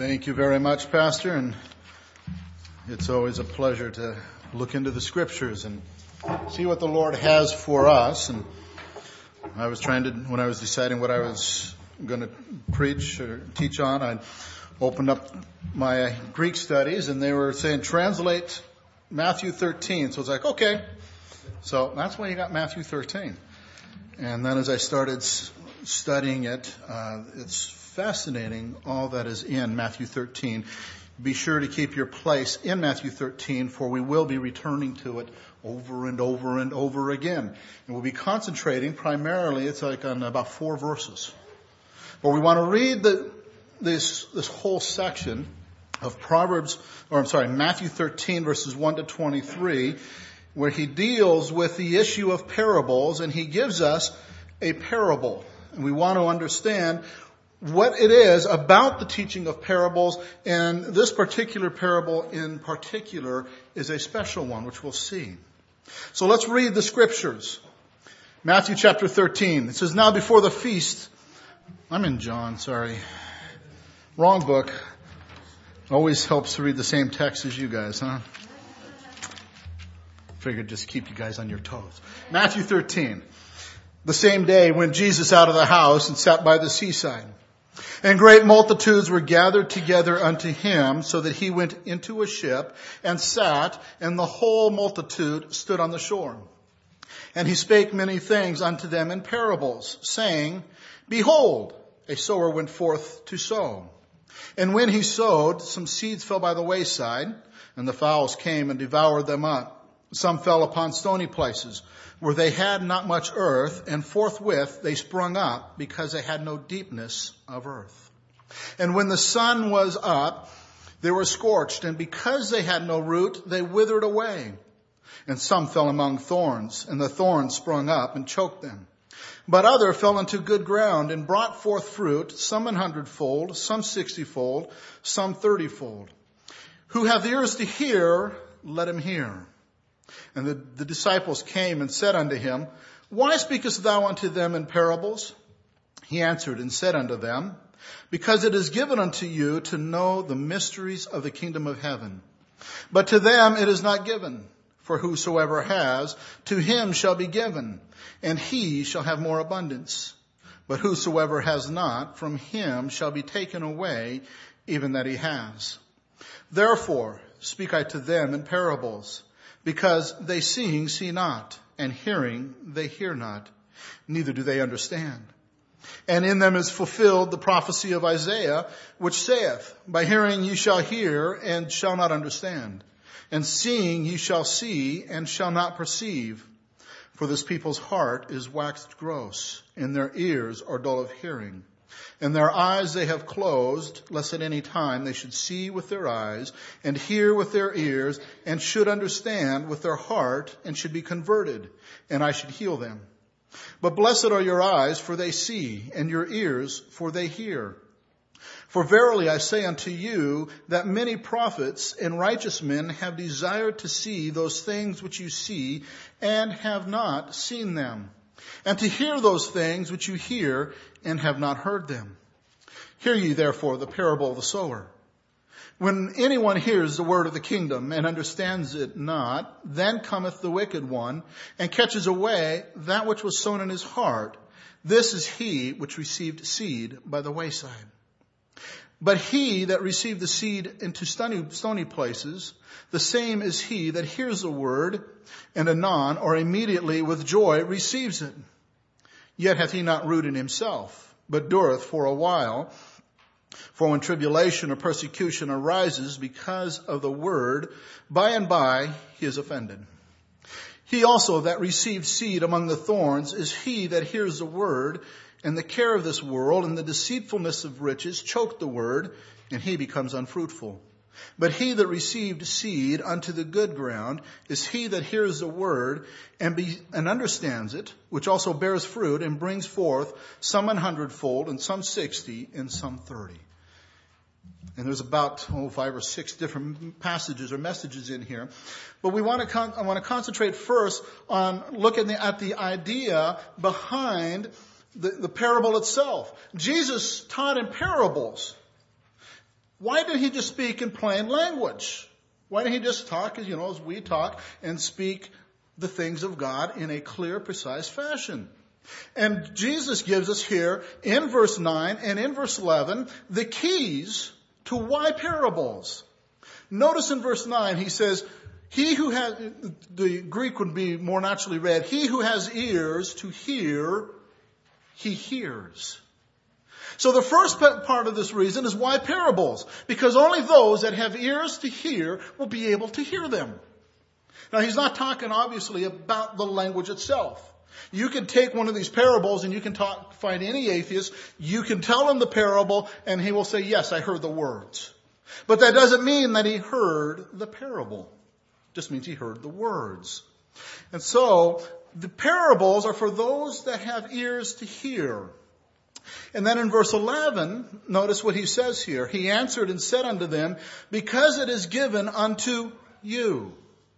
Thank you very much, Pastor, and it's always a pleasure to look into the Scriptures and see what the Lord has for us. And I was when I was deciding what I was going to preach or teach on, I opened up my Greek studies, and they were saying, translate Matthew 13. So I was like, okay. So that's why you got Matthew 13. And then as I started studying it, it's fascinating, all that is in Matthew 13. Be sure to keep your place in Matthew 13, for we will be returning to it over and over and over again. And we'll be concentrating primarily, it's like on about 4 verses. But we want to read this whole section of Matthew 13, verses 1 to 23, where he deals with the issue of parables, and he gives us a parable. And we want to understand what it is about the teaching of parables, and this particular parable in particular is a special one, which we'll see. So let's read the Scriptures. Matthew chapter 13. It says, now before the feast, I'm in John, sorry. Wrong book. Always helps to read the same text as you guys, huh? Figured just keep you guys on your toes. Matthew 13. The same day went Jesus out of the house and sat by the seaside. And great multitudes were gathered together unto him, so that he went into a ship and sat, and the whole multitude stood on the shore. And he spake many things unto them in parables, saying, behold, a sower went forth to sow. And when he sowed, some seeds fell by the wayside, and the fowls came and devoured them up. Some fell upon stony places, where they had not much earth, and forthwith they sprung up, because they had no deepness of earth. And when the sun was up, they were scorched, and because they had no root, they withered away. And some fell among thorns, and the thorns sprung up and choked them. But other fell into good ground, and brought forth fruit, some 100-fold, some 60-fold, some 30-fold. Who hath ears to hear, let him hear. And the disciples came and said unto him, why speakest thou unto them in parables? He answered and said unto them, because it is given unto you to know the mysteries of the kingdom of heaven. But to them it is not given. For whosoever has, to him shall be given, and he shall have more abundance. But whosoever has not, from him shall be taken away even that he has. Therefore speak I to them in parables, because they seeing see not, and hearing they hear not, neither do they understand. And in them is fulfilled the prophecy of Isaiah, which saith, by hearing ye shall hear, and shall not understand. And seeing ye shall see, and shall not perceive. For this people's heart is waxed gross, and their ears are dull of hearing. And their eyes they have closed, lest at any time they should see with their eyes, and hear with their ears, and should understand with their heart, and should be converted, and I should heal them. But blessed are your eyes, for they see, and your ears, for they hear. For verily I say unto you, that many prophets and righteous men have desired to see those things which you see, and have not seen them. And to hear those things which you hear, and have not heard them. Hear ye therefore the parable of the sower. When anyone hears the word of the kingdom, and understands it not, then cometh the wicked one, and catches away that which was sown in his heart. This is he which received seed by the wayside. But he that received the seed into stony places, the same is he that hears the word, and anon, or immediately with joy receives it. Yet hath he not root in himself, but dureth for a while. For when tribulation or persecution arises because of the word, by and by he is offended. He also that received seed among the thorns is he that hears the word, and the care of this world and the deceitfulness of riches choke the word, and he becomes unfruitful. But he that received seed unto the good ground is he that hears the word and understands it, which also bears fruit and brings forth some 100-fold, and some 60, and some 30. And there's about 5 or 6 different passages or messages in here. But I want to concentrate first on looking at the idea behind the parable itself. Jesus taught in parables. Why did he just speak in plain language? Why didn't he just talk as we talk and speak the things of God in a clear, precise fashion? And Jesus gives us here in verse 9 and in verse 11 the keys to why parables. Notice in verse 9 he says, he who has, the Greek would be more naturally read, he who has ears to hear, he hears. So the first part of this reason is why parables? Because only those that have ears to hear will be able to hear them. Now he's not talking obviously about the language itself. You can take one of these parables and you can find any atheist, you can tell him the parable and he will say, yes, I heard the words. But that doesn't mean that he heard the parable. It just means he heard the words. And so the parables are for those that have ears to hear. And then in verse 11, notice what he says here. He answered and said unto them, because it is given unto you.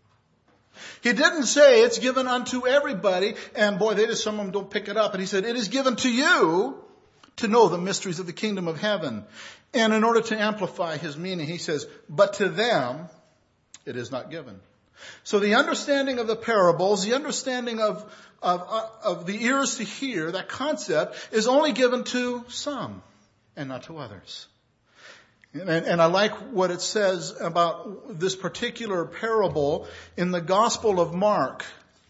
He didn't say it's given unto everybody, and boy, some of them don't pick it up. And he said, it is given to you to know the mysteries of the kingdom of heaven. And in order to amplify his meaning, he says, but to them it is not given. So the understanding of the parables, the understanding of the ears to hear, that concept is only given to some and not to others. And I like what it says about this particular parable in the Gospel of Mark.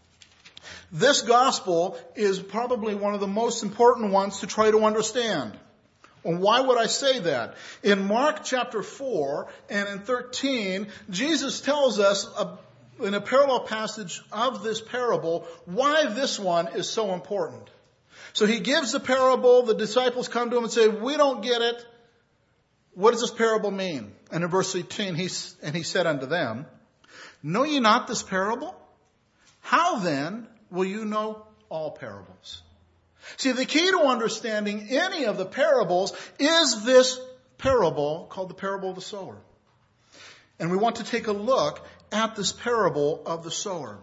This gospel is probably one of the most important ones to try to understand. And why would I say that? In Mark chapter 4 and in 13, Jesus tells us in a parallel passage of this parable why this one is so important. So he gives the parable, the disciples come to him and say, we don't get it. What does this parable mean? And in verse 18, he said unto them, know ye not this parable? How then will you know all parables? See, the key to understanding any of the parables is this parable called the parable of the sower. And we want to take a look at this parable of the sower.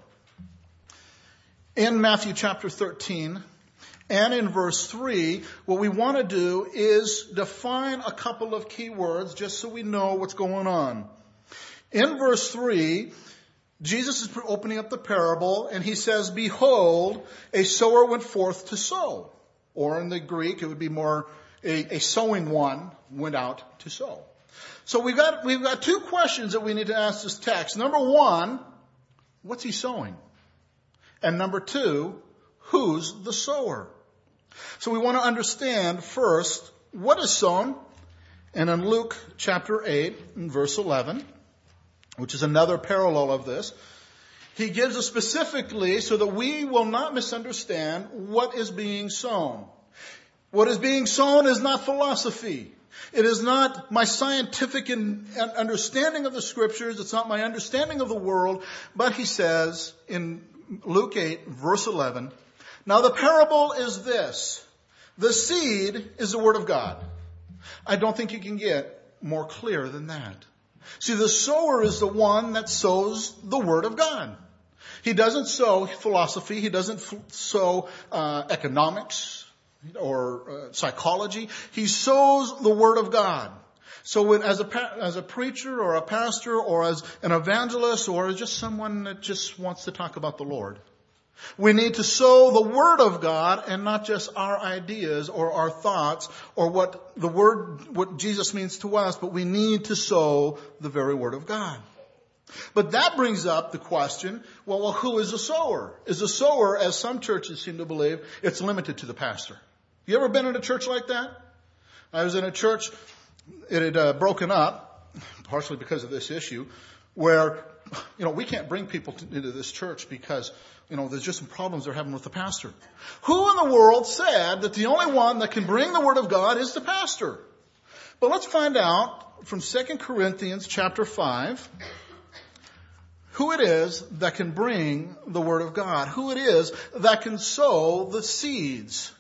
In Matthew chapter 13, and in verse 3, what we want to do is define a couple of key words just so we know what's going on. In verse 3, Jesus is opening up the parable and he says, behold, a sower went forth to sow. Or in the Greek, it would be more a sowing one went out to sow. So we've got two questions that we need to ask this text. Number one, what's he sowing? And number two, who's the sower? So we want to understand first what is sown. And in Luke chapter 8 and verse 11, which is another parallel of this, he gives us specifically so that we will not misunderstand what is being sown. What is being sown is not philosophy. It is not my scientific understanding of the scriptures. It's not my understanding of the world. But he says in Luke 8 verse 11, now the parable is this. The seed is the word of God. I don't think you can get more clear than that. See, the sower is the one that sows the word of God. He doesn't sow philosophy. He doesn't sow economics or psychology. He sows the word of God. So as a preacher or a pastor or as an evangelist or just someone that just wants to talk about the Lord, we need to sow the word of God and not just our ideas or our thoughts or what Jesus means to us, but we need to sow the very word of God. But that brings up the question, well, who is a sower? Is a sower, as some churches seem to believe, it's limited to the pastor. You ever been in a church like that? I was in a church, it had broken up, partially because of this issue, where, we can't bring people into this church because, there's just some problems they're having with the pastor. Who in the world said that the only one that can bring the word of God is the pastor? But let's find out from 2 Corinthians chapter 5, who it is that can bring the word of God, who it is that can sow the seeds.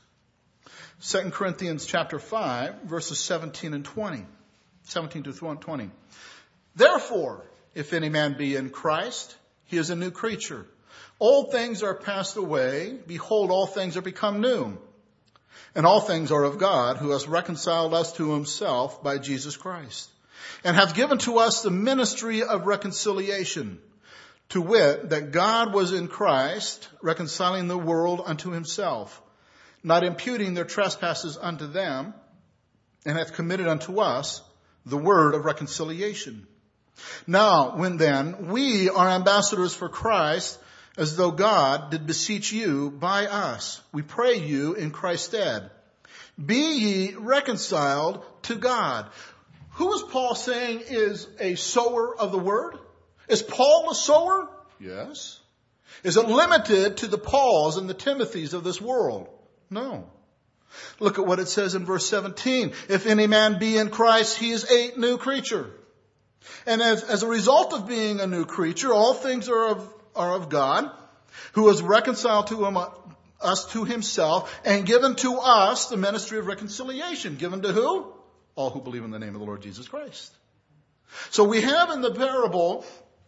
2 Corinthians chapter 5, verses 17 and 20. 17 to 20. Therefore, if any man be in Christ, he is a new creature. Old things are passed away. Behold, all things are become new. And all things are of God, who has reconciled us to himself by Jesus Christ, and hath given to us the ministry of reconciliation, to wit, that God was in Christ, reconciling the world unto himself, not imputing their trespasses unto them, and hath committed unto us the word of reconciliation. Now, when then we are ambassadors for Christ, as though God did beseech you by us, we pray you in Christ's stead, be ye reconciled to God. Who is Paul saying is a sower of the word? Is Paul a sower? Yes. Is it limited to the Pauls and the Timothys of this world? No. Look at what it says in verse 17. If any man be in Christ, he is a new creature. And as a result of being a new creature, all things are of God, who has reconciled us to himself and given to us the ministry of reconciliation. Given to who? All who believe in the name of the Lord Jesus Christ. So we have in the parable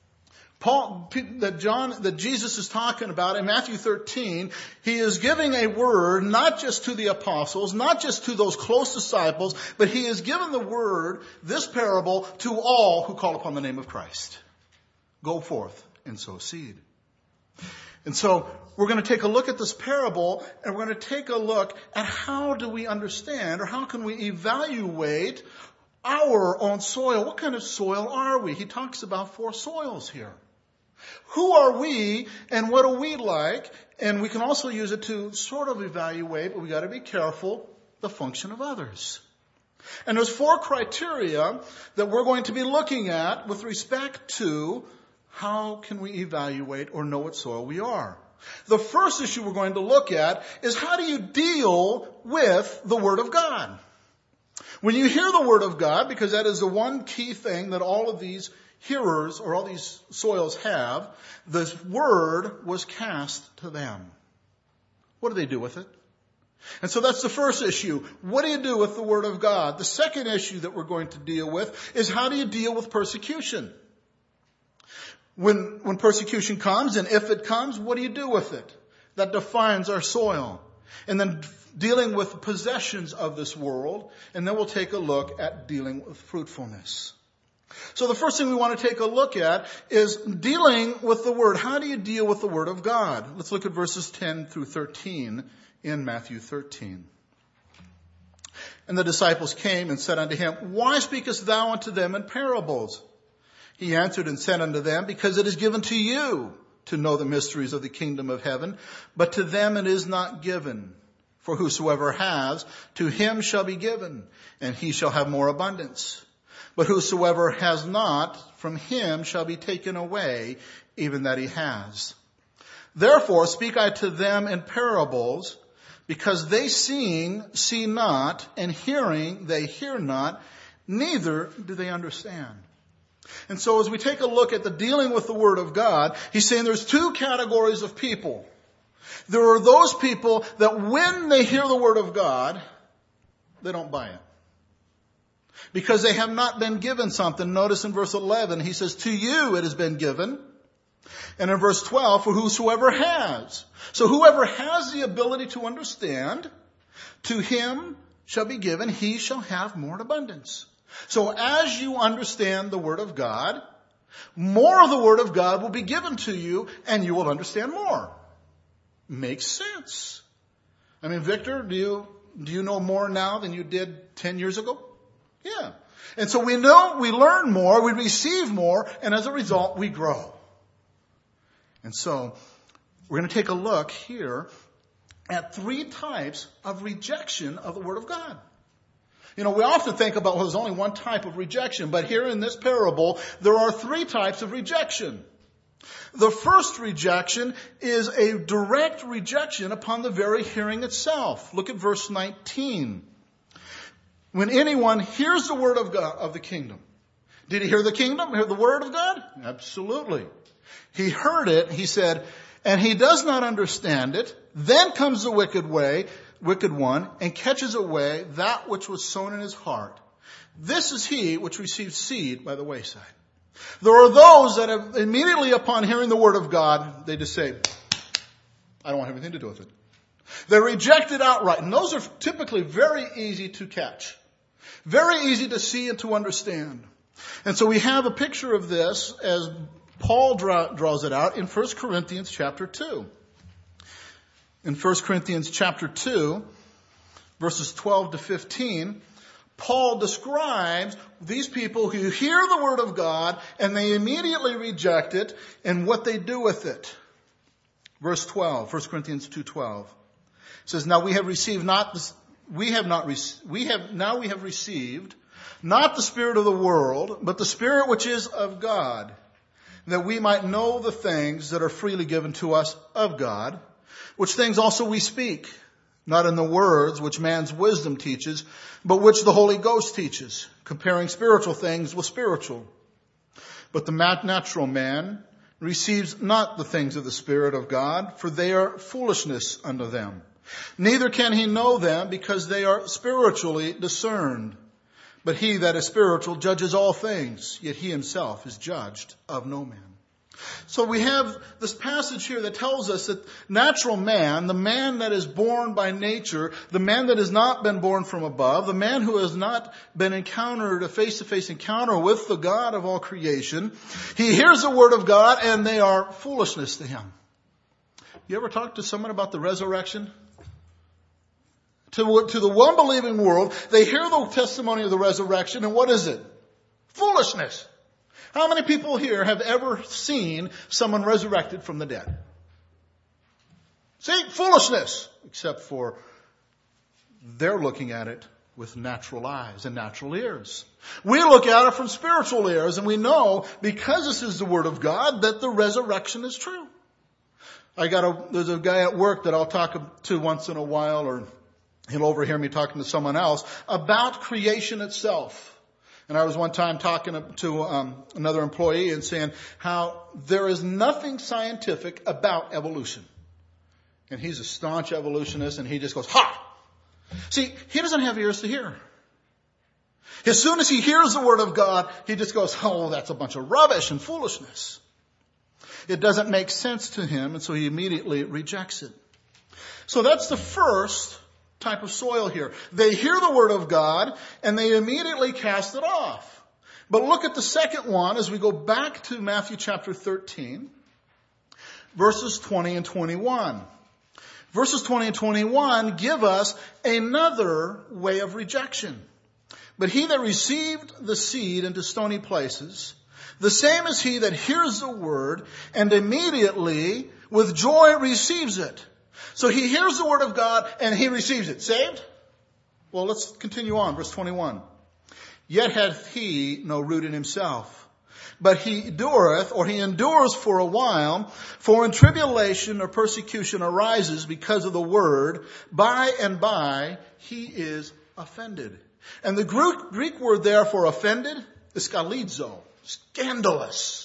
that Jesus is talking about in Matthew 13, he is giving a word not just to the apostles, not just to those close disciples, but he is given the word, this parable, to all who call upon the name of Christ. Go forth and sow seed. And so we're going to take a look at this parable, and we're going to take a look at how do we understand, or how can we evaluate our own soil. What kind of soil are we? He talks about 4 soils here. Who are we and what are we like? And we can also use it to sort of evaluate, but we got to be careful, the function of others. And there's 4 criteria that we're going to be looking at with respect to how can we evaluate or know what soil we are. The first issue we're going to look at is how do you deal with the Word of God? When you hear the Word of God, because that is the one key thing that all of these hearers or all these soils have, the Word was cast to them. What do they do with it? And so that's the first issue. What do you do with the Word of God? The second issue that we're going to deal with is how do you deal with persecution? When persecution comes, and if it comes, what do you do with it? That defines our soil. And then dealing with possessions of this world, and then we'll take a look at dealing with fruitfulness. So the first thing we want to take a look at is dealing with the Word. How do you deal with the Word of God? Let's look at verses 10 through 13 in Matthew 13. And the disciples came and said unto him, Why speakest thou unto them in parables? He answered and said unto them, Because it is given to you to know the mysteries of the kingdom of heaven, but to them it is not given. For whosoever has, to him shall be given, and he shall have more abundance. But whosoever has not, from him shall be taken away, even that he has. Therefore speak I to them in parables, because they seeing see not, and hearing they hear not, neither do they understand. And so as we take a look at the dealing with the Word of God, he's saying there's 2 categories of people. There are those people that when they hear the Word of God, they don't buy it. Because they have not been given something. Notice in verse 11, he says, To you it has been given. And in verse 12, for whosoever has. So whoever has the ability to understand, to him shall be given, he shall have more in abundance. So as you understand the Word of God, more of the Word of God will be given to you, and you will understand more. Makes sense. I mean, Victor, do you know more now than you did 10 years ago? Yeah. And so we learn more, we receive more, and as a result, we grow. And so we're going to take a look here at 3 types of rejection of the Word of God. You know, we often think about, well, there's only one type of rejection, but here in this parable, there are 3 types of rejection. The first rejection is a direct rejection upon the very hearing itself. Look at verse 19. When anyone hears the word of God, of the kingdom. Did he hear the kingdom? Hear the word of God? Absolutely. He heard it, he said, and he does not understand it. Then comes the wicked one, and catches away that which was sown in his heart. This is he which receives seed by the wayside. There are those that have immediately upon hearing the word of God, they just say, I don't want anything to do with it. They reject it outright. And those are typically very easy to catch. Very easy to see and to understand. And so we have a picture of this as Paul draws it out in 1 Corinthians chapter 2. In 1 Corinthians chapter 2, verses 12 to 15, Paul describes these people who hear the word of God and they immediately reject it and what they do with it. Verse 12, 1 Corinthians 2:12 says, "Now we have received not the spirit of the world, but the Spirit which is of God, that we might know the things that are freely given to us of God, which things also we speak, not in the words which man's wisdom teaches, but which the Holy Ghost teaches, comparing spiritual things with spiritual. But the natural man receives not the things of the Spirit of God, for they are foolishness unto them. Neither can he know them, because they are spiritually discerned. But he that is spiritual judges all things, yet he himself is judged of no man." So we have this passage here that tells us that natural man, the man that is born by nature, the man that has not been born from above, the man who has not been encountered, a face-to-face encounter with the God of all creation, he hears the word of God and they are foolishness to him. You ever talk to someone about the resurrection? To the one-believing world, they hear the testimony of the resurrection, and what is it? Foolishness. How many people here have ever seen someone resurrected from the dead? See, foolishness. Except for they're looking at it with natural eyes and natural ears. We look at it from spiritual ears, and we know, because this is the Word of God, that the resurrection is true. There's a guy at work that I'll talk to once in a while, or he'll overhear me talking to someone else about creation itself. And I was one time talking to another employee and saying how there is nothing scientific about evolution. And he's a staunch evolutionist, and he just goes, "Ha!" See, he doesn't have ears to hear. As soon as he hears the word of God, he just goes, "Oh, that's a bunch of rubbish and foolishness." It doesn't make sense to him, and so he immediately rejects it. So that's the first type of soil here. They hear the word of God and they immediately cast it off. But look at the second one as we go back to Matthew chapter 13, verses 20 and 21. Verses 20 and 21 give us another way of rejection. "But he that received the seed into stony places, the same is he that hears the word and immediately with joy receives it." So he hears the word of God and he receives it. Saved? Well, let's continue on. Verse 21. "Yet hath he no root in himself, but he endures for a while. For in tribulation or persecution arises because of the word, by and by he is offended." And the Greek word there for offended is scandalizo, scandalous.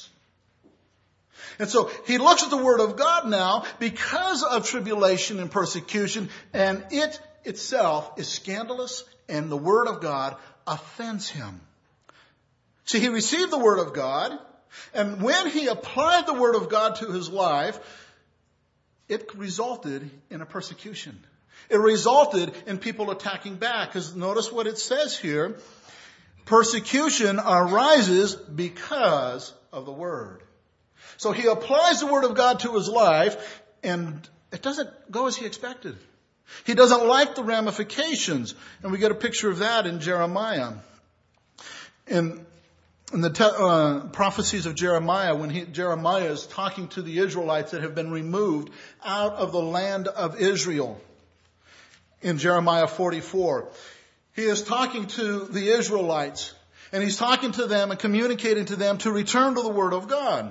And so he looks at the word of God now because of tribulation and persecution, and it itself is scandalous, and the word of God offends him. See, he received the word of God, and when he applied the word of God to his life, it resulted in a persecution. It resulted in people attacking back. Because notice what it says here. Persecution arises because of the word. So he applies the word of God to his life, and it doesn't go as he expected. He doesn't like the ramifications. And we get a picture of that in Jeremiah. In the prophecies of Jeremiah, when Jeremiah is talking to the Israelites that have been removed out of the land of Israel. In Jeremiah 44, he is talking to the Israelites, and he's talking to them and communicating to them to return to the word of God.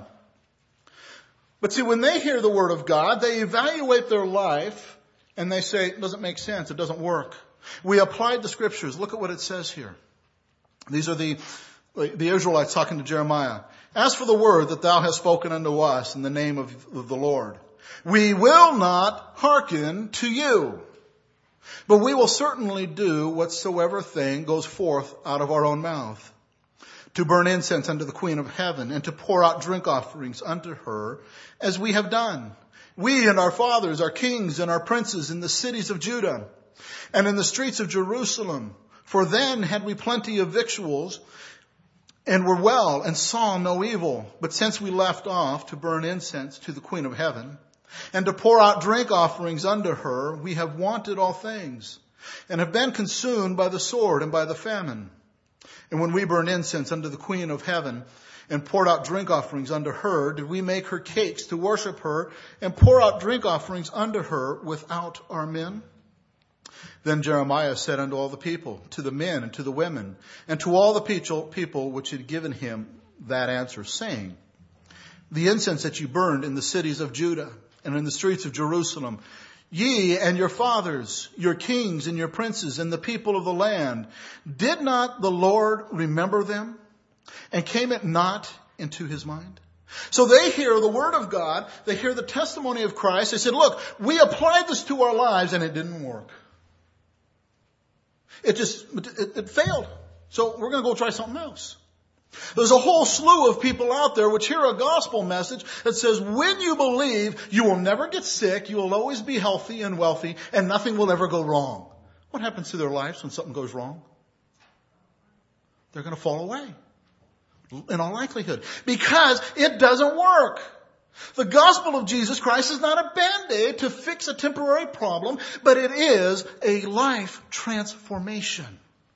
But see, when they hear the word of God, they evaluate their life and they say, it doesn't make sense. It doesn't work. We applied the scriptures. Look at what it says here. These are the Israelites talking to Jeremiah. "As for the word that thou hast spoken unto us in the name of the Lord, we will not hearken to you, but we will certainly do whatsoever thing goes forth out of our own mouth, to burn incense unto the Queen of heaven, and to pour out drink offerings unto her, as we have done. We and our fathers, our kings and our princes in the cities of Judah, and in the streets of Jerusalem. For then had we plenty of victuals, and were well and saw no evil. But since we left off to burn incense to the Queen of Heaven and to pour out drink offerings unto her, we have wanted all things and have been consumed by the sword and by the famine. And when we burned incense unto the Queen of Heaven and poured out drink offerings unto her, did we make her cakes to worship her and pour out drink offerings unto her without our men? Then Jeremiah said unto all the people, to the men and to the women, and to all the people which had given him that answer, saying, the incense that you burned in the cities of Judah and in the streets of Jerusalem, ye and your fathers, your kings and your princes and the people of the land, did not the Lord remember them? And came it not into his mind? So they hear the word of God, they hear the testimony of Christ, they said, look, we applied this to our lives and it didn't work. It failed. So we're going to go try something else. There's a whole slew of people out there which hear a gospel message that says when you believe, you will never get sick, you will always be healthy and wealthy, and nothing will ever go wrong. What happens to their lives when something goes wrong? They're going to fall away. In all likelihood. Because it doesn't work. The gospel of Jesus Christ is not a band-aid to fix a temporary problem, but it is a life transformation.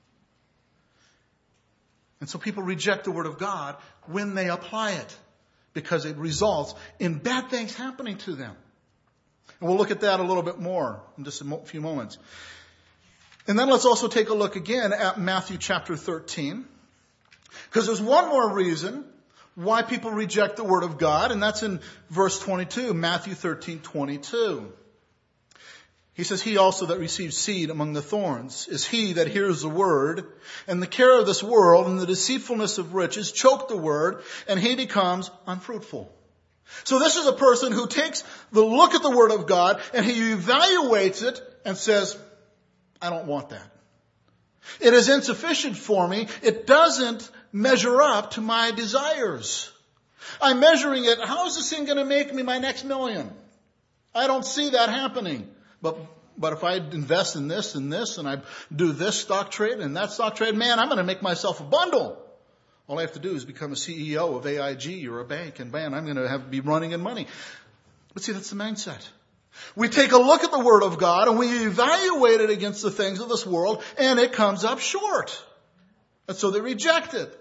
And so people reject the word of God when they apply it, because it results in bad things happening to them. And we'll look at that a little bit more in just a few moments. And then let's also take a look again at Matthew chapter 13. Because there's one more reason why people reject the word of God, and that's in verse 22, Matthew 13:22. He says, he also that receives seed among the thorns is he that hears the word, and the care of this world and the deceitfulness of riches choke the word, and he becomes unfruitful. So this is a person who takes the look at the word of God, and he evaluates it and says, I don't want that. It is insufficient for me. It doesn't measure up to my desires. I'm measuring it. How is this thing going to make me my next million? I don't see that happening. But if I invest in this and this, and I do this stock trade and that stock trade, man, I'm going to make myself a bundle. All I have to do is become a CEO of AIG or a bank, and man, I'm going to be running in money. But see, that's the mindset. We take a look at the word of God and we evaluate it against the things of this world, and it comes up short. And so they reject it.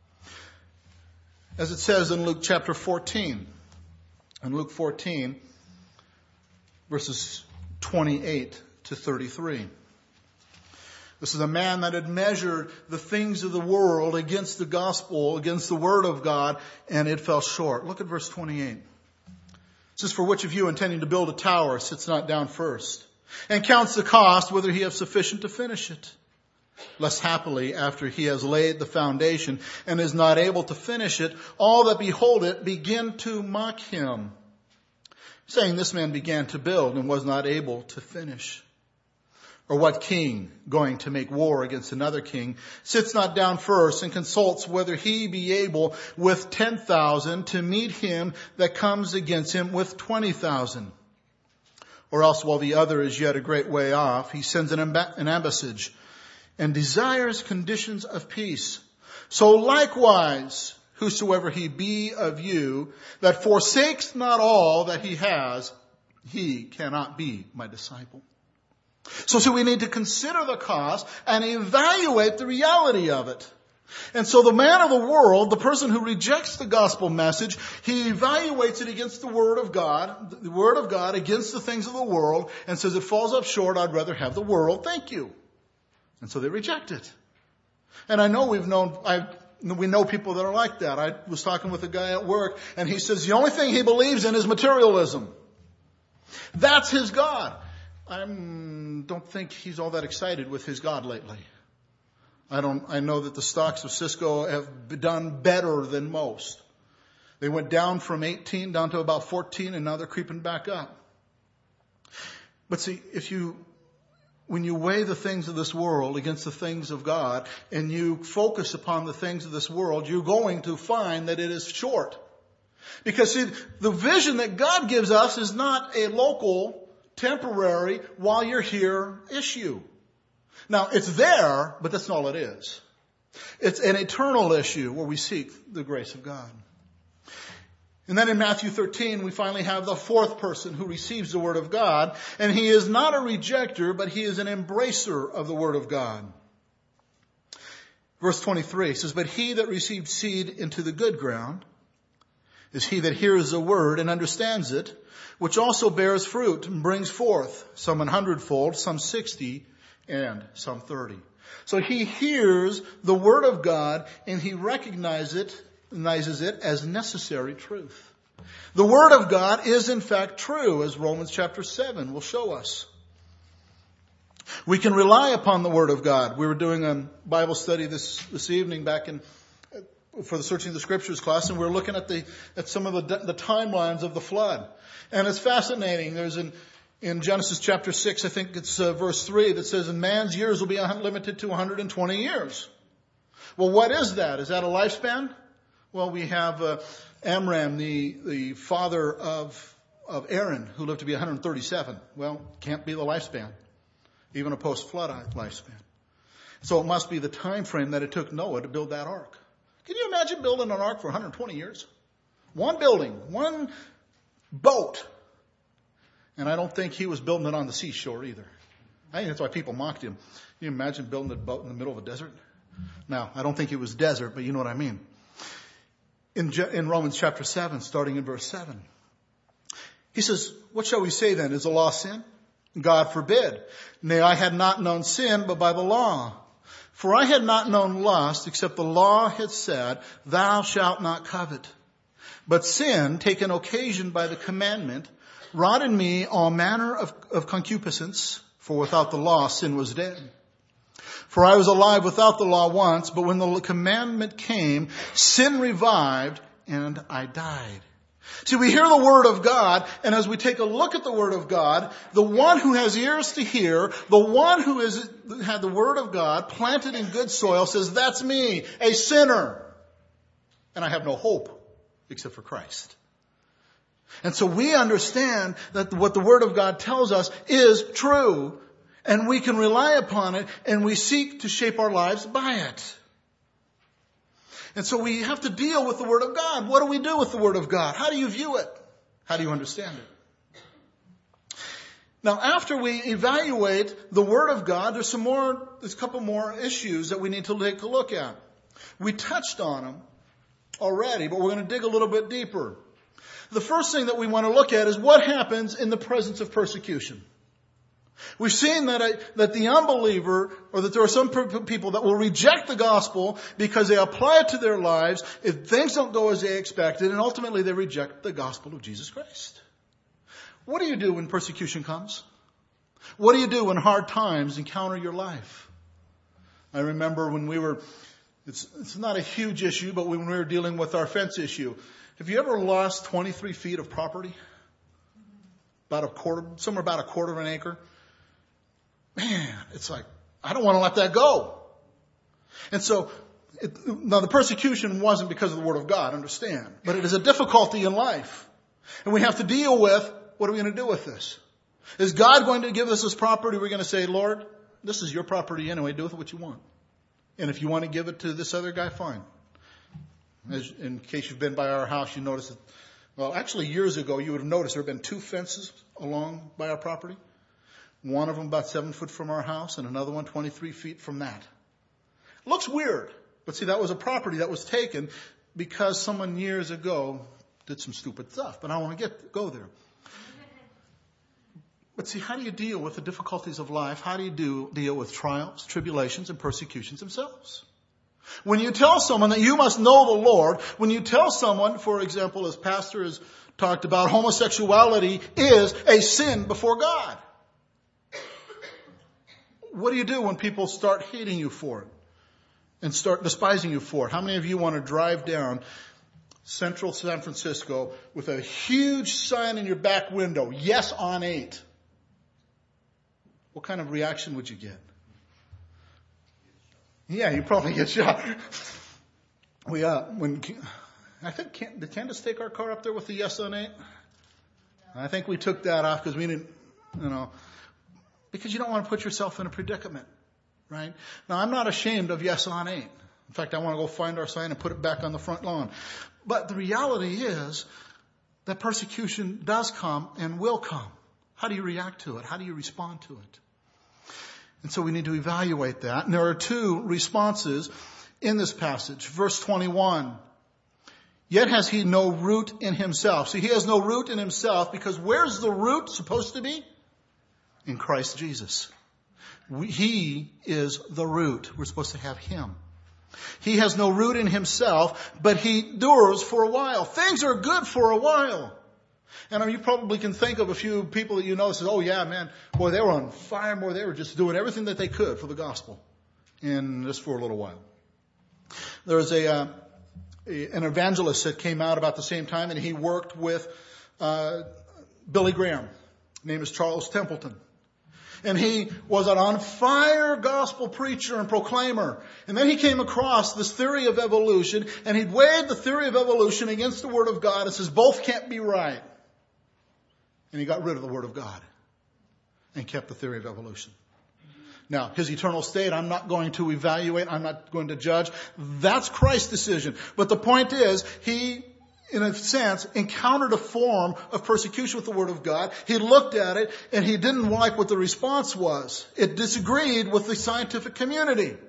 As it says in Luke chapter 14. In Luke 14, verses 28 to 33. This is a man that had measured the things of the world against the gospel, against the word of God, and it fell short. Look at verse 28. It says, for which of you intending to build a tower sits not down first, and counts the cost whether he have sufficient to finish it? Lest happily, after he has laid the foundation and is not able to finish it, all that behold it begin to mock him, saying, this man began to build and was not able to finish. Or what king, going to make war against another king, sits not down first and consults whether he be able with 10,000 to meet him that comes against him with 20,000? Or else, while the other is yet a great way off, he sends an ambassage and desires conditions of peace. So likewise, whosoever he be of you that forsakes not all that he has, he cannot be my disciple. So we need to consider the cost and evaluate the reality of it. And so the man of the world, the person who rejects the gospel message, he evaluates it against the word of God against the things of the world, and says it falls up short, I'd rather have the world, thank you. And so they reject it. And I know we know people that are like that. I was talking with a guy at work, and he says the only thing he believes in is materialism. That's his God. I don't think he's all that excited with his God lately. I know that the stocks of Cisco have done better than most. They went down from 18 down to about 14, and now they're creeping back up. But see, when you weigh the things of this world against the things of God, and you focus upon the things of this world, you're going to find that it is short. Because see, the vision that God gives us is not a local, temporary, while you're here issue. Now, it's there, but that's not all it is. It's an eternal issue where we seek the grace of God. And then in Matthew 13, we finally have the fourth person who receives the Word of God. And he is not a rejecter, but he is an embracer of the Word of God. Verse 23 says, "But he that received seed into the good ground is he that hears the Word and understands it, which also bears fruit and brings forth, some 100-fold, some 60, and some 30. So he hears the Word of God and he recognizes it as necessary truth. The Word of God is in fact true, as Romans chapter 7 will show us. We can rely upon the Word of God. We were doing a Bible study this evening for the Searching the Scriptures class, and we were looking at some of the timelines of the flood. And it's fascinating. There's in Genesis chapter 6, I think it's verse 3, that says, "And man's years will be limited to 120 years." Well, what is that? Is that a lifespan? Well, we have Amram, the father of Aaron, who lived to be 137. Well, can't be the lifespan, even a post-flood lifespan. So it must be the time frame that it took Noah to build that ark. Can you imagine building an ark for 120 years? One building, one boat. And I don't think he was building it on the seashore either. I think that's why people mocked him. Can you imagine building a boat in the middle of a desert? Now, I don't think it was desert, but you know what I mean. In Romans chapter 7, starting in verse 7, he says, "What shall we say then? Is the law sin? God forbid. Nay, I had not known sin, but by the law. For I had not known lust, except the law had said, Thou shalt not covet. But sin, taken occasion by the commandment, wrought in me all manner of concupiscence, for without the law sin was dead. For I was alive without the law once, but when the commandment came, sin revived, and I died." See, we hear the Word of God, and as we take a look at the Word of God, the one who has ears to hear, the one who has had the Word of God planted in good soil says, "That's me, a sinner. And I have no hope except for Christ." And so we understand that what the Word of God tells us is true, and we can rely upon it, and we seek to shape our lives by it. And so we have to deal with the Word of God. What do we do with the Word of God? How do you view it? How do you understand it? Now, after we evaluate the Word of God, there's a couple more issues that we need to take a look at. We touched on them already, but we're going to dig a little bit deeper. The first thing that we want to look at is what happens in the presence of persecution. We've seen that the unbeliever, or that there are some people that will reject the gospel because they apply it to their lives if things don't go as they expected, and ultimately they reject the gospel of Jesus Christ. What do you do when persecution comes? What do you do when hard times encounter your life? I remember when it's not a huge issue, but when we were dealing with our fence issue. Have you ever lost 23 feet of property? Somewhere about a quarter of an acre? Man, it's like, I don't want to let that go. And so, now the persecution wasn't because of the Word of God, understand. But it is a difficulty in life. And we have to deal with, what are we going to do with this? Is God going to give us this property? We're going to say, "Lord, this is your property anyway, do with it what you want. And if you want to give it to this other guy, fine." In case you've been by our house, you notice that, well, actually years ago, you would have noticed there have been 2 fences along by our property. One of them about 7 foot from our house, and another one 23 feet from that. Looks weird, but see, that was a property that was taken because someone years ago did some stupid stuff. But I don't want to go there. But see, how do you deal with the difficulties of life? How do you deal with trials, tribulations, and persecutions themselves? When you tell someone that you must know the Lord, when you tell someone, for example, as Pastor has talked about, homosexuality is a sin before God. What do you do when people start hating you for it and start despising you for it? How many of you want to drive down central San Francisco with a huge sign in your back window, "Yes on 8"? What kind of reaction would you get? Yeah, you probably get shot. Did Candace take our car up there with the "Yes on 8"? I think we took that off because we didn't, because you don't want to put yourself in a predicament, right? Now, I'm not ashamed of "Yes on 8." In fact, I want to go find our sign and put it back on the front lawn. But the reality is that persecution does come and will come. How do you react to it? How do you respond to it? And so we need to evaluate that. And there are two responses in this passage. Verse 21. Yet has he no root in himself. See, he has no root in himself because where's the root supposed to be? In Christ Jesus. He is the root. We're supposed to have him. He has no root in himself, but he endures for a while. Things are good for a while. And you probably can think of a few people that you know that says, oh yeah, man, boy, they were on fire, boy, they were just doing everything that they could for the gospel. And just for a little while. There was an evangelist that came out about the same time, and he worked with Billy Graham. His name is Charles Templeton. And he was an on-fire gospel preacher and proclaimer. And then he came across this theory of evolution, and he weighed the theory of evolution against the Word of God and says, both can't be right. And he got rid of the Word of God and kept the theory of evolution. Now, his eternal state, I'm not going to evaluate. I'm not going to judge. That's Christ's decision. But the point is, he, in a sense, encountered a form of persecution with the Word of God. He looked at it, and he didn't like what the response was. It disagreed with the scientific community.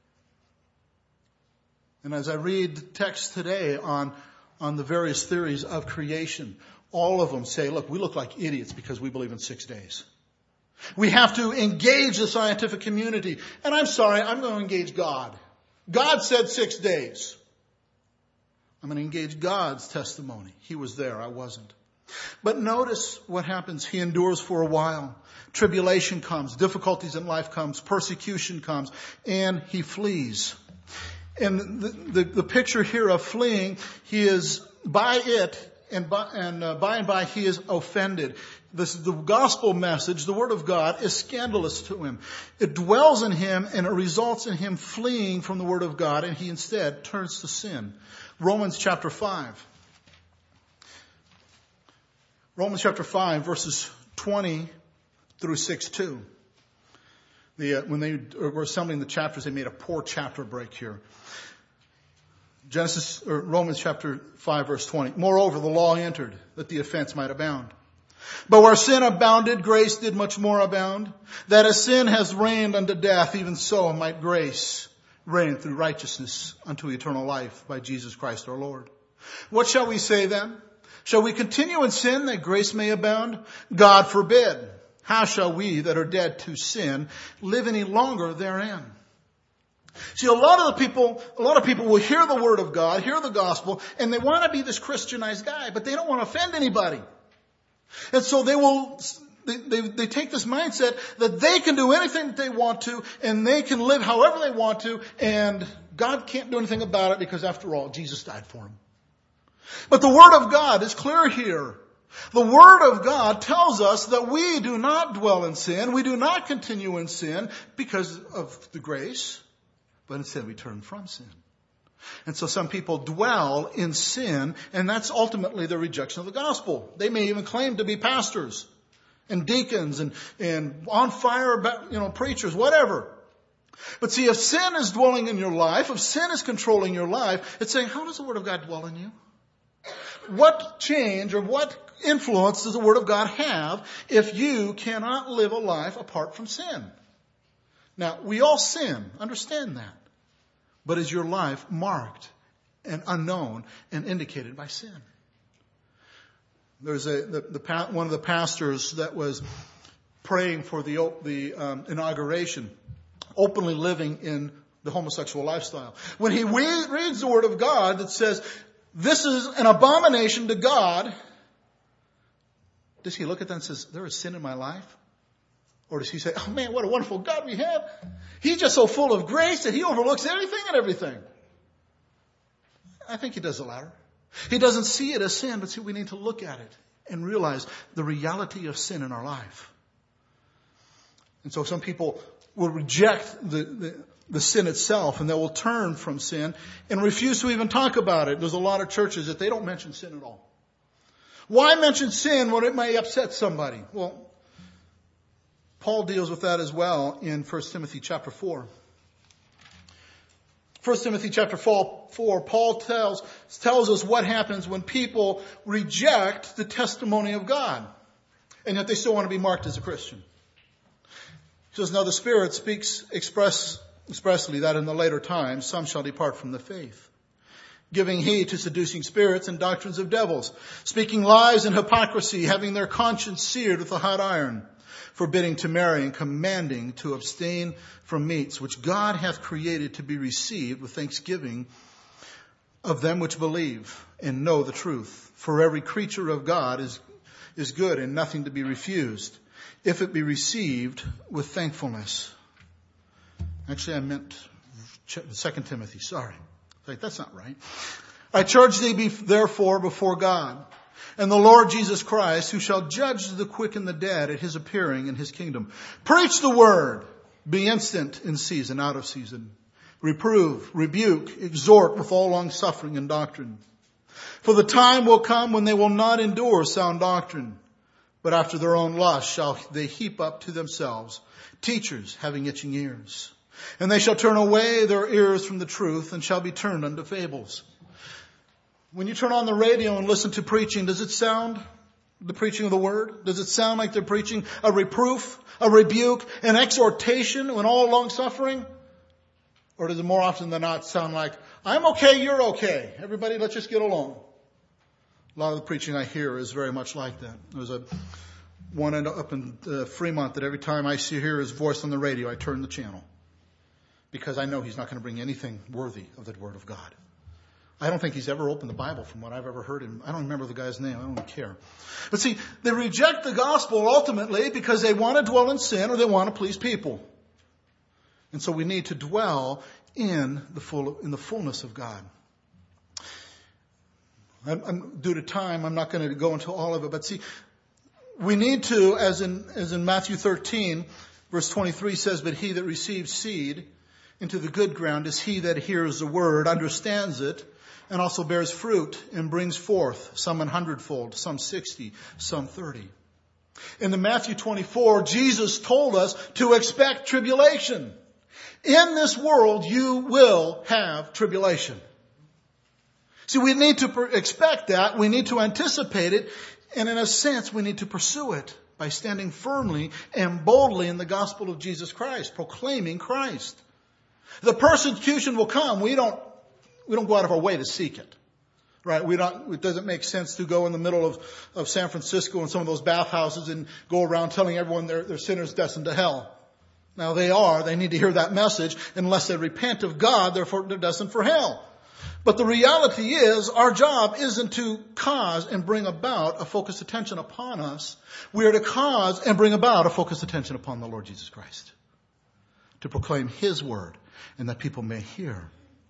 And as I read texts today on the various theories of creation, all of them say, look, we look like idiots because we believe in 6 days. We have to engage the scientific community. And I'm sorry, I'm going to engage God. God said 6 days. I'm going to engage God's testimony. He was there, I wasn't. But notice what happens. He endures for a while. Tribulation comes, difficulties in life comes, persecution comes, and he flees. And the picture here of fleeing, he is by it, and by he is offended. The gospel message, the Word of God, is scandalous to him. It dwells in him, and it results in him fleeing from the Word of God, and he instead turns to sin. Romans chapter 5. Romans chapter 5, verses 20 through 6:2. When they were assembling the chapters, they made a poor chapter break here. Romans chapter 5, verse 20. Moreover, the law entered, that the offense might abound. But where sin abounded, grace did much more abound, that as sin has reigned unto death, even so might grace reign through righteousness unto eternal life by Jesus Christ our Lord. What shall we say then? Shall we continue in sin that grace may abound? God forbid. How shall we that are dead to sin live any longer therein? See, a lot of people will hear the Word of God, hear the gospel, and they want to be this Christianized guy, but they don't want to offend anybody. And so they take this mindset that they can do anything that they want to, and they can live however they want to, and God can't do anything about it because after all, Jesus died for them. But the Word of God is clear here. The Word of God tells us that we do not dwell in sin, we do not continue in sin because of the grace, but instead we turn from sin. And so some people dwell in sin, and that's ultimately the rejection of the gospel. They may even claim to be pastors and deacons and on fire, preachers, whatever. But see, if sin is dwelling in your life, if sin is controlling your life, it's saying, how does the Word of God dwell in you? What change or what influence does the Word of God have if you cannot live a life apart from sin? Now, we all sin. Understand that. But is your life marked and unknown and indicated by sin? There's one of the pastors that was praying for the inauguration, openly living in the homosexual lifestyle. When he reads the Word of God that says, this is an abomination to God, does he look at that and says, there is sin in my life? Or does he say, oh man, what a wonderful God we have. He's just so full of grace that he overlooks anything and everything. I think he does the latter. He doesn't see it as sin, but see, we need to look at it and realize the reality of sin in our life. And so some people will reject the sin itself, and they will turn from sin and refuse to even talk about it. There's a lot of churches that they don't mention sin at all. Why mention sin when it may upset somebody? Well, Paul deals with that as well in 1 Timothy chapter 4. 1 Timothy chapter 4, Paul tells us what happens when people reject the testimony of God, and yet they still want to be marked as a Christian. He says, now the Spirit speaks expressly that in the later times some shall depart from the faith, giving heed to seducing spirits and doctrines of devils, speaking lies and hypocrisy, having their conscience seared with a hot iron, forbidding to marry and commanding to abstain from meats, which God hath created to be received with thanksgiving of them which believe and know the truth. For every creature of God is good and nothing to be refused, if it be received with thankfulness. Actually, I meant 2 Timothy, sorry. Like, that's not right. I charge thee therefore before God and the Lord Jesus Christ, who shall judge the quick and the dead at his appearing in his kingdom. Preach the word. Be instant in season, out of season. Reprove, rebuke, exhort with all long suffering and doctrine. For the time will come when they will not endure sound doctrine, but after their own lust shall they heap up to themselves teachers having itching ears. And they shall turn away their ears from the truth and shall be turned unto fables. When you turn on the radio and listen to preaching, does it sound the preaching of the word? Does it sound like they're preaching a reproof, a rebuke, an exhortation when all long suffering? Or does it more often than not sound like, I'm okay, you're okay. Everybody, let's just get along. A lot of the preaching I hear is very much like that. There's one up in Fremont that every time I hear his voice on the radio, I turn the channel. Because I know he's not going to bring anything worthy of the word of God. I don't think he's ever opened the Bible from what I've ever heard him. I don't remember the guy's name. I don't care. But see, they reject the gospel ultimately because they want to dwell in sin or they want to please people. And so we need to dwell in the fullness of God. Due to time, I'm not going to go into all of it. But see, we need to, as in Matthew 13, verse 23 says, but he that receives seed into the good ground is he that hears the word, understands it, and also bears fruit and brings forth some 100-fold, some 60, some 30. In the Matthew 24, Jesus told us to expect tribulation. In this world, you will have tribulation. See, we need to expect that. We need to anticipate it. And in a sense, we need to pursue it by standing firmly and boldly in the gospel of Jesus Christ, proclaiming Christ. The persecution will come. We don't go out of our way to seek it. Right? It doesn't make sense to go in the middle of San Francisco and some of those bathhouses and go around telling everyone they're sinners destined to hell. Now they need to hear that message. Unless they repent of God, they're destined for hell. But the reality is, our job isn't to cause and bring about a focused attention upon us. We are to cause and bring about a focused attention upon the Lord Jesus Christ. To proclaim his word and that people may hear.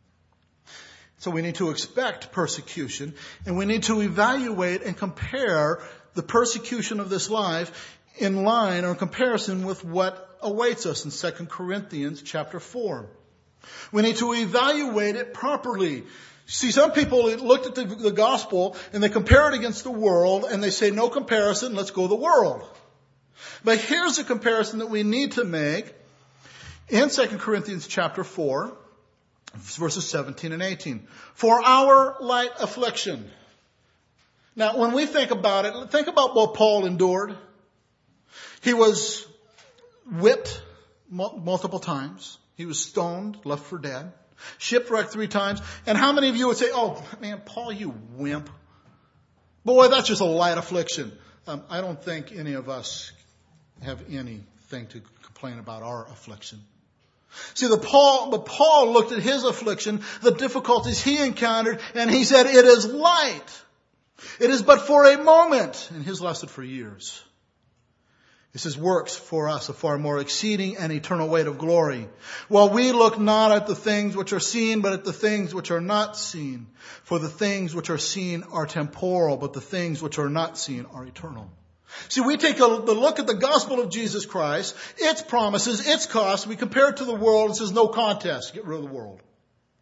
So we need to expect persecution, and we need to evaluate and compare the persecution of this life in line or in comparison with what awaits us in 2 Corinthians chapter 4. We need to evaluate it properly. See, some people looked at the gospel and they compare it against the world and they say, no comparison, let's go the world. But here's a comparison that we need to make in 2 Corinthians chapter 4, verses 17 and 18. For our light affliction. Now, when we think about it, think about what Paul endured. He was whipped multiple times. He was stoned, left for dead, shipwrecked 3 times. And how many of you would say, oh, man, Paul, you wimp. Boy, that's just a light affliction. I don't think any of us have anything to complain about our affliction. See, but Paul looked at his affliction, the difficulties he encountered, and he said, it is light. It is but for a moment. And his lasted for years. It says, works for us a far more exceeding and eternal weight of glory. While we look not at the things which are seen, but at the things which are not seen. For the things which are seen are temporal, but the things which are not seen are eternal. See, we take the look at the gospel of Jesus Christ, its promises, its cost. We compare it to the world and says, no contest. Get rid of the world.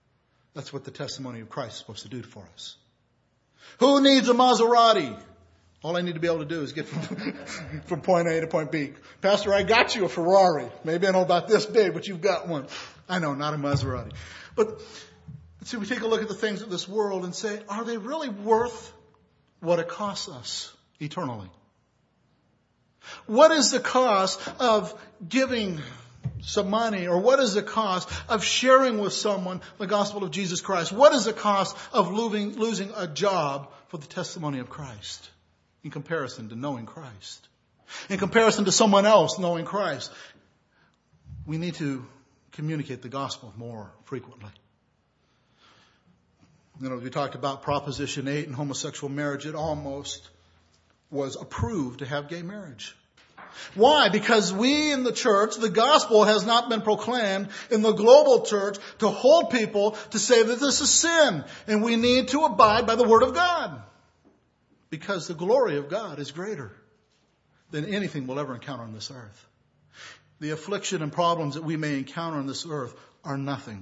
That's what the testimony of Christ is supposed to do for us. Who needs a Maserati? All I need to be able to do is get from point A to point B. Pastor, I got you a Ferrari. Maybe I know about this big, but you've got one. I know, not a Maserati. But see, we take a look at the things of this world and say, are they really worth what it costs us eternally? What is the cost of giving some money, or what is the cost of sharing with someone the gospel of Jesus Christ? What is the cost of losing a job for the testimony of Christ in comparison to knowing Christ? In comparison to someone else knowing Christ? We need to communicate the gospel more frequently. You know, we talked about Proposition 8 and homosexual marriage. It almost was approved to have gay marriage. Why? Because we in the church, the gospel has not been proclaimed in the global church to hold people to say that this is sin and we need to abide by the word of God. Because the glory of God is greater than anything we'll ever encounter on this earth. The affliction and problems that we may encounter on this earth are nothing.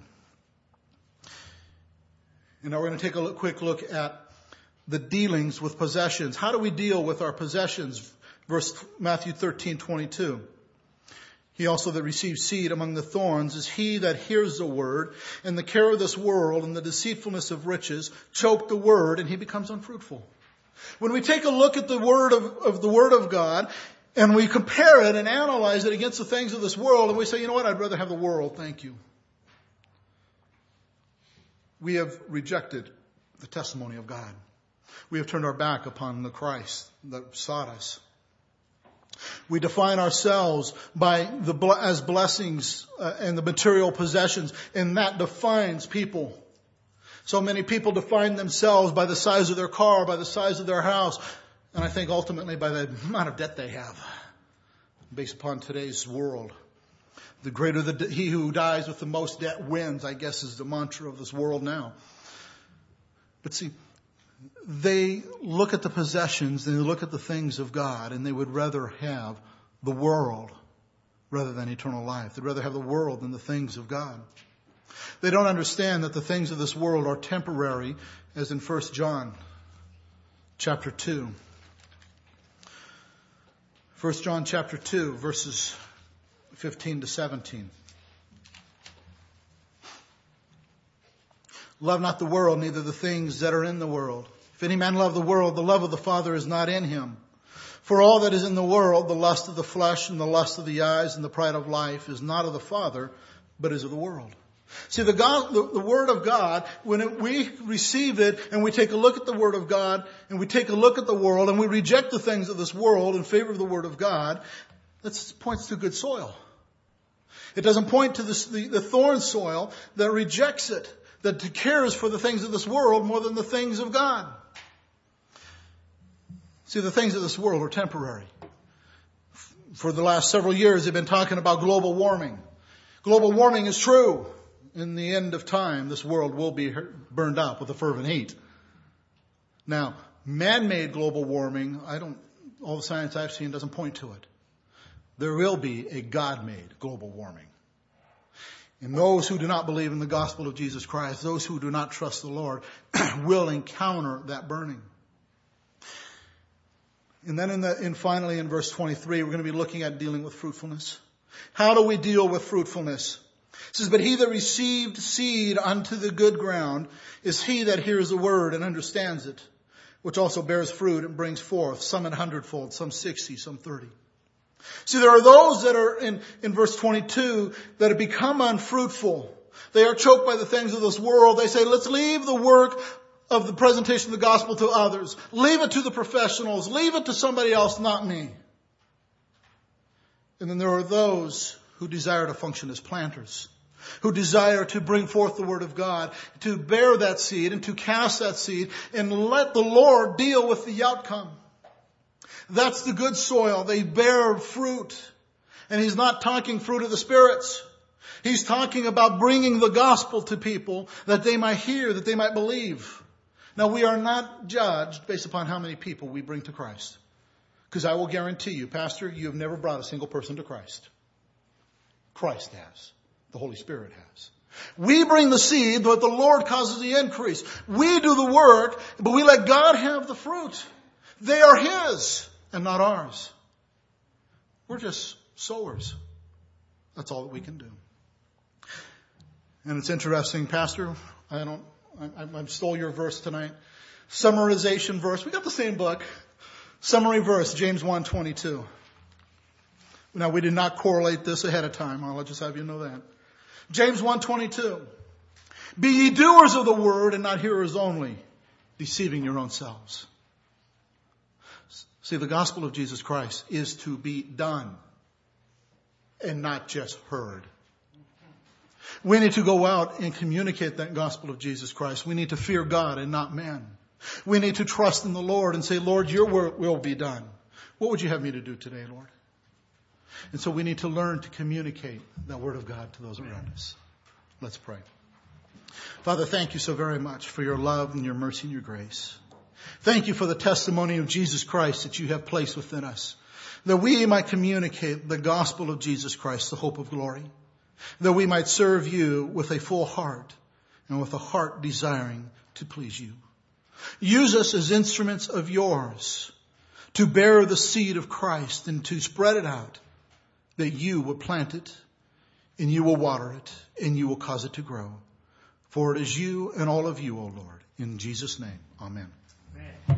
And now we're going to take a quick look at the dealings with possessions. How do we deal with our possessions? Matthew 13:22. He also that receives seed among the thorns is he that hears the word, and the care of this world and the deceitfulness of riches choke the word, and he becomes unfruitful. When we take a look at the word of the word of God, and we compare it and analyze it against the things of this world, and we say, you know what, I'd rather have the world, thank you. We have rejected the testimony of God. We have turned our back upon the Christ that sought us. We define ourselves as blessings and the material possessions, and that defines people. So many people define themselves by the size of their car, by the size of their house, and I think ultimately by the amount of debt they have, based upon today's world. The greater he who dies with the most debt wins, I guess, is the mantra of this world now. But see, they look at the possessions and they look at the things of God, and they would rather have the world rather than eternal life. They'd rather have the world than the things of God. They don't understand that the things of this world are temporary, as in 1 John chapter 2. 1 John chapter 2, verses 15 to 17. Love not the world, neither the things that are in the world. If any man love the world, the love of the Father is not in him. For all that is in the world, the lust of the flesh and the lust of the eyes and the pride of life is not of the Father, but is of the world. See, the Word of God, when we receive it and we take a look at the Word of God and we take a look at the world and we reject the things of this world in favor of the Word of God, that points to good soil. It doesn't point to the thorn soil that rejects it, that cares for the things of this world more than the things of God. See, the things of this world are temporary. For the last several years, they've been talking about global warming. Global warming is true. In the end of time, this world will be burned up with a fervent heat. Now, man-made global warming, all the science I've seen doesn't point to it. There will be a God-made global warming. And those who do not believe in the gospel of Jesus Christ, those who do not trust the Lord, will encounter that burning. And then finally in verse 23, we're going to be looking at dealing with fruitfulness. How do we deal with fruitfulness? It says, but he that received seed unto the good ground is he that hears the word and understands it, which also bears fruit and brings forth, some 100-fold, some 60, some 30. See, there are those that are in verse 22 that have become unfruitful. They are choked by the things of this world. They say, let's leave the work of the presentation of the gospel to others. Leave it to the professionals. Leave it to somebody else, not me. And then there are those who desire to function as planters, who desire to bring forth the word of God, to bear that seed and to cast that seed and let the Lord deal with the outcome. That's the good soil. They bear fruit. And he's not talking fruit of the spirits. He's talking about bringing the gospel to people that they might hear, that they might believe. Now, we are not judged based upon how many people we bring to Christ. Because I will guarantee you, Pastor, you have never brought a single person to Christ. Christ has. The Holy Spirit has. We bring the seed, but the Lord causes the increase. We do the work, but we let God have the fruit. They are His and not ours. We're just sowers. That's all that we can do. And it's interesting, Pastor, I stole your verse tonight. Summarization verse. We got the same book. Summary verse, James 1:22. Now, we did not correlate this ahead of time. I'll just have you know that. James 1:22. Be ye doers of the word and not hearers only, deceiving your own selves. See, the gospel of Jesus Christ is to be done and not just heard. We need to go out and communicate that gospel of Jesus Christ. We need to fear God and not man. We need to trust in the Lord and say, Lord, your will be done. What would you have me to do today, Lord? And so we need to learn to communicate that word of God to those around us. Let's pray. Father, thank you so very much for your love and your mercy and your grace. Thank you for the testimony of Jesus Christ that you have placed within us, that we might communicate the gospel of Jesus Christ, the hope of glory, that we might serve you with a full heart and with a heart desiring to please you. Use us as instruments of yours to bear the seed of Christ and to spread it out, that you will plant it and you will water it and you will cause it to grow. For it is you and all of you, O Lord. In Jesus' name, amen.